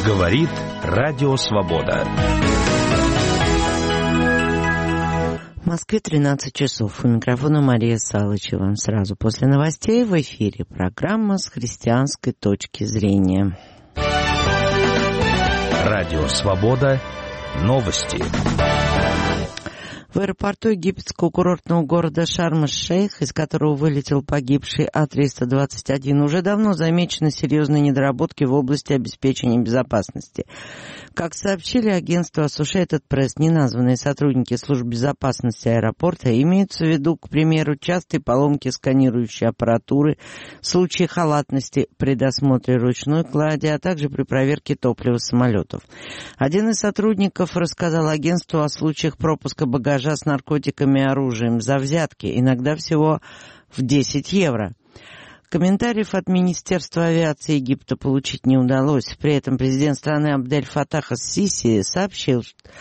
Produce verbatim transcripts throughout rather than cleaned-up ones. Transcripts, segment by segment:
Говорит Радио Свобода. В Москве тринадцать часов. У микрофона Мария Салычева. Сразу после новостей в эфире программа «С христианской точки зрения». Радио Свобода. Новости. В аэропорту египетского курортного города Шарм-эль-Шейх, из которого вылетел погибший А триста двадцать один, уже давно замечены серьезные недоработки в области обеспечения безопасности. Как сообщили агентству Associated Press, неназванные сотрудники служб безопасности аэропорта, имеются в виду, к примеру, частые поломки сканирующей аппаратуры, случаи халатности при досмотре ручной клади, а также при проверке топлива самолетов. Один из сотрудников рассказал агентству о случаях пропуска багажа с наркотиками и оружием за взятки, иногда всего в десять евро. Комментариев от Министерства авиации Египта получить не удалось. При этом президент страны Абдель-Фатах ас-Сиси сообщил,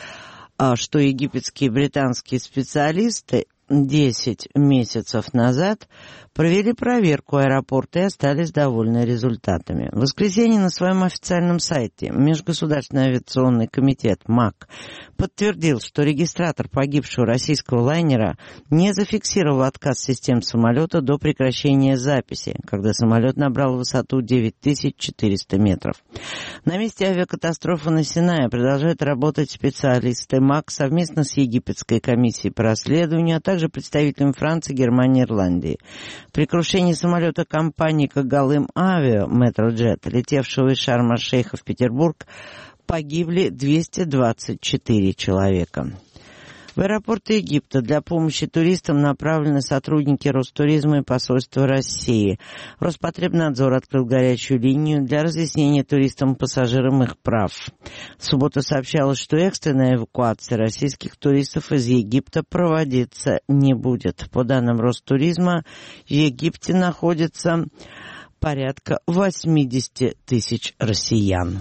что египетские и британские специалисты десять месяцев назад провели проверку аэропорта и остались довольны результатами. В воскресенье на своем официальном сайте Межгосударственный авиационный комитет МАК подтвердил, что регистратор погибшего российского лайнера не зафиксировал отказ систем самолета до прекращения записи, когда самолет набрал высоту девять тысяч четыреста метров. На месте авиакатастрофы на Синае продолжают работать специалисты МАК совместно с Египетской комиссией по расследованию, а также представителями Франции, Германии и Ирландии. При крушении самолета компании Когалым Авиа Метроджет, летевшего из Шарм-эль-Шейха в Петербург, погибли двести двадцать четыре человека. В аэропорты Египта для помощи туристам направлены сотрудники Ростуризма и посольства России. Роспотребнадзор открыл горячую линию для разъяснения туристам и пассажирам их прав. В субботу сообщалось, что экстренная эвакуация российских туристов из Египта проводиться не будет. По данным Ростуризма, в Египте находится порядка восемьдесят тысяч россиян.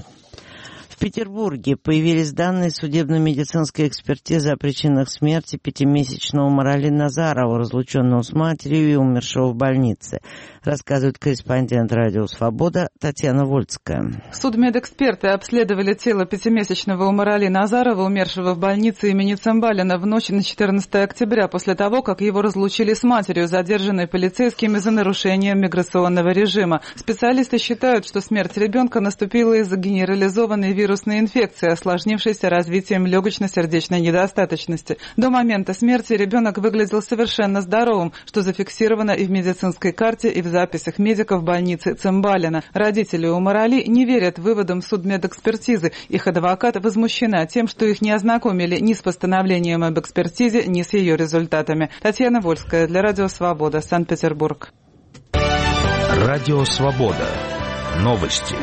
В Петербурге появились данные судебно-медицинской экспертизы о причинах смерти пятимесячного Марали Назарова, разлученного с матерью и умершего в больнице, рассказывает корреспондент Радио Свобода Татьяна Вольская. Судмедэксперты обследовали тело пятимесячного Марали Назарова, умершего в больнице имени Цымбалина в ночь на четырнадцатое октября, после того, как его разлучили с матерью, задержанной полицейскими за нарушение миграционного режима. Специалисты считают, что смерть ребенка наступила из-за генерализованной вирусной инфекции, осложнившейся развитием легочно-сердечной недостаточности. До момента смерти ребенок выглядел совершенно здоровым, что зафиксировано и в медицинской карте, и в записях медиков больницы Цымбалина. Родители у Марали не верят выводам судмедэкспертизы. Их адвокат возмущена тем, что их не ознакомили ни с постановлением об экспертизе, ни с ее результатами. Татьяна Вольская для Радио Свобода, Санкт-Петербург. Радио Свобода. Новости.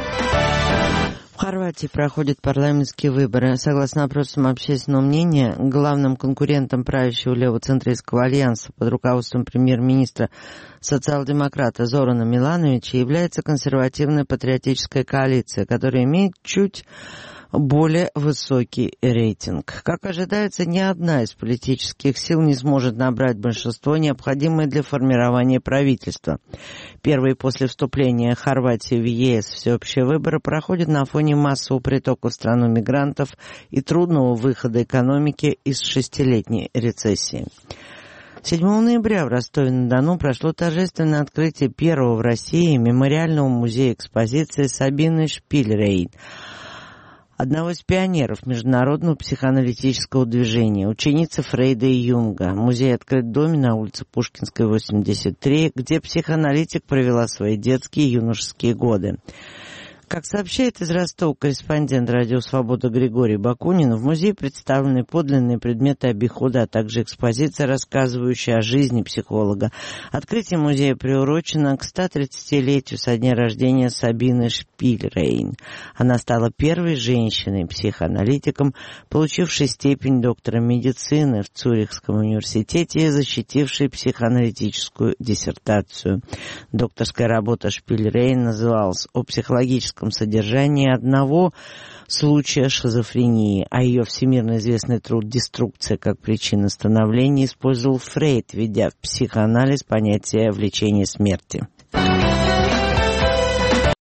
В Хорватии проходят парламентские выборы. Согласно опросам общественного мнения, главным конкурентом правящего левоцентристского альянса под руководством премьер-министра социал-демократа Зорана Милановича является консервативная патриотическая коалиция, которая имеет чуть более высокий рейтинг. Как ожидается, ни одна из политических сил не сможет набрать большинство, необходимое для формирования правительства. Первые после вступления Хорватии в ЕС всеобщие выборы проходят на фоне массового притока в страну мигрантов и трудного выхода экономики из шестилетней рецессии. седьмого ноября в Ростове-на-Дону прошло торжественное открытие первого в России мемориального музея экспозиции Сабины Шпильрейн, одного из пионеров международного психоаналитического движения, ученицы Фрейда и Юнга. Музей открыт в доме на улице Пушкинской, восемьдесят три, где психоаналитик провела свои детские и юношеские годы. Как сообщает из Ростова корреспондент Радио Свобода Григорий Бакунин, в музее представлены подлинные предметы обихода, а также экспозиция, рассказывающая о жизни психолога. Открытие музея приурочено к ста тридцатилетию со дня рождения Сабины Шпильрейн. Она стала первой женщиной-психоаналитиком, получившей степень доктора медицины в Цюрихском университете и защитившей психоаналитическую диссертацию. Докторская работа Шпильрейн называлась «О психологическом содержании одного случая шизофрении», а ее всемирно известный труд «Деструкция как причина становления» использовал Фрейд, введя в психоанализ понятие влечения смерти.